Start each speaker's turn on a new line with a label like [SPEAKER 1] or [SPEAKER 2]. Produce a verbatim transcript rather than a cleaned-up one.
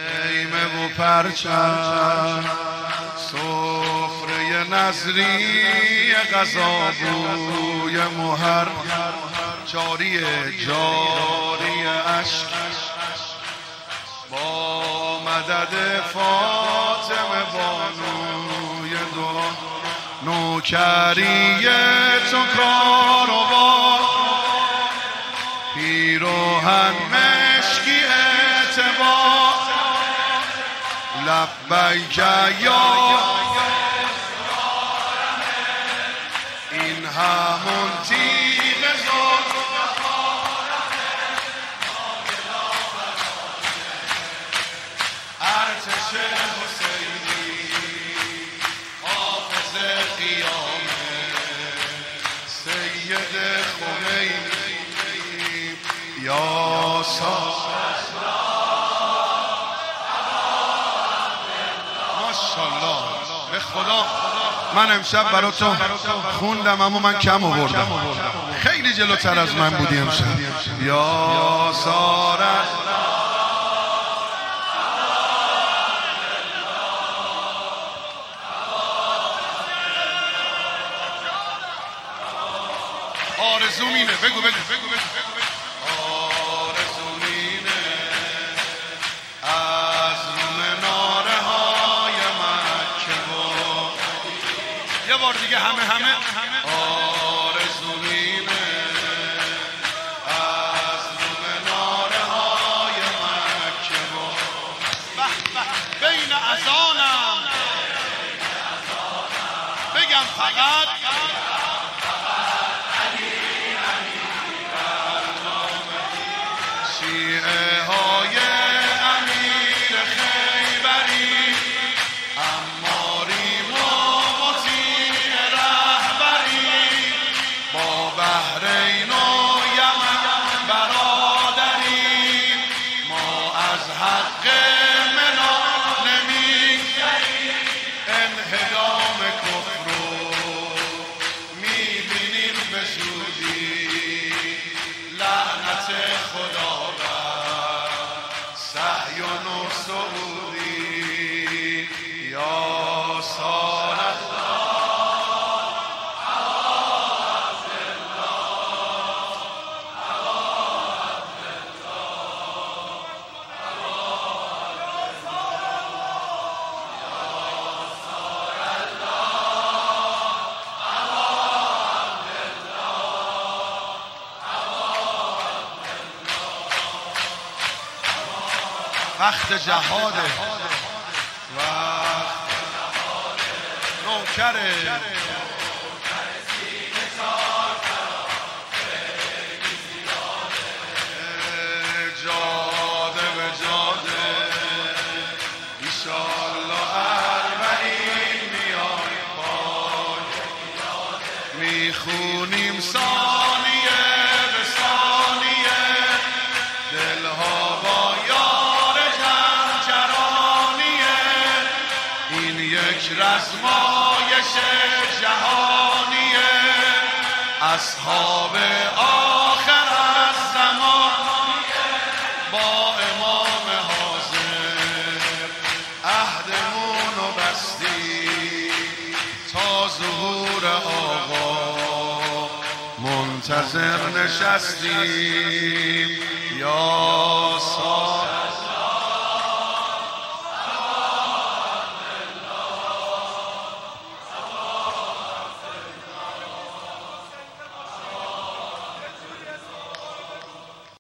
[SPEAKER 1] خیمه و پرچم سفره نظری غذا بوی مهر جاری جاری عشق با مدد فاطمه بانوی دعا نوکری تو کار و با پیروهن مشکی اعتبار لبیک یا این همون تیغ زلف ارتش حسینی حافظ قیامه سید خمینی یا سا ماشاءالله به خدا. من امشب برای تو خوندم اما من کم آوردم، خیلی جلوتر از من بودی امشب. یا سارت آرزومینه بگو بگو بگو بگو آرزومینه از رو مناره های مکه و یه بار دیگه همه همه آرزومینه از رو مناره های مکه و بین اذانم بگم فقط شیعه های امیر خیبری اماریم و مطیع رهبری با بحرین و یمن برادری ما از حق منا نمی انهدام کفر رو میبینیم به زودی لعنت خدا سعیون سعودی یا سارت وقت جهاده وقت نوکره جاده به جاده ایشالله اربعین میای پای میخونیم ثانیه به ثانیه دلها با یک رزمایش جهانیه اصحاب آخر از زمان با امام حاضر عهدمون رو بستی تا ظهور آقا منتظر نشستیم یا سا